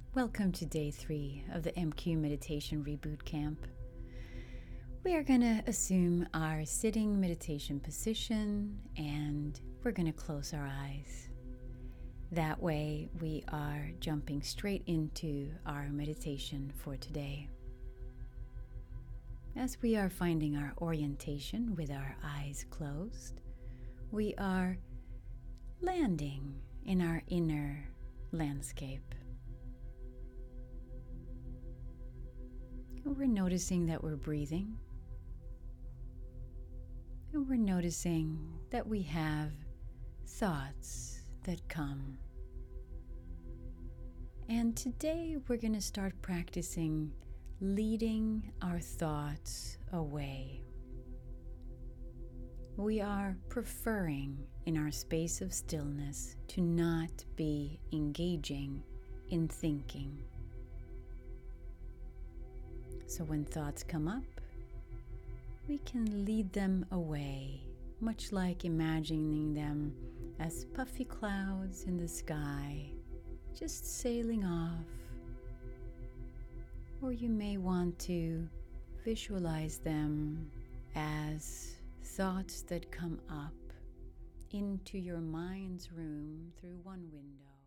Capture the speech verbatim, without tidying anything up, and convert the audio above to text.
Welcome to day three of the M Q Meditation Reboot Camp. We are going to assume our sitting meditation position and we're going to close our eyes. That way we are jumping straight into our meditation for today. As we are finding our orientation with our eyes closed, we are landing in our inner landscape. And we're noticing that we're breathing. And we're noticing that we have thoughts that come. And today we're going to start practicing leading our thoughts away. We are preferring in our space of stillness to not be engaging in thinking. So when thoughts come up, we can lead them away, much like imagining them as puffy clouds in the sky, just sailing off. Or you may want to visualize them as thoughts that come up into your mind's room through one window.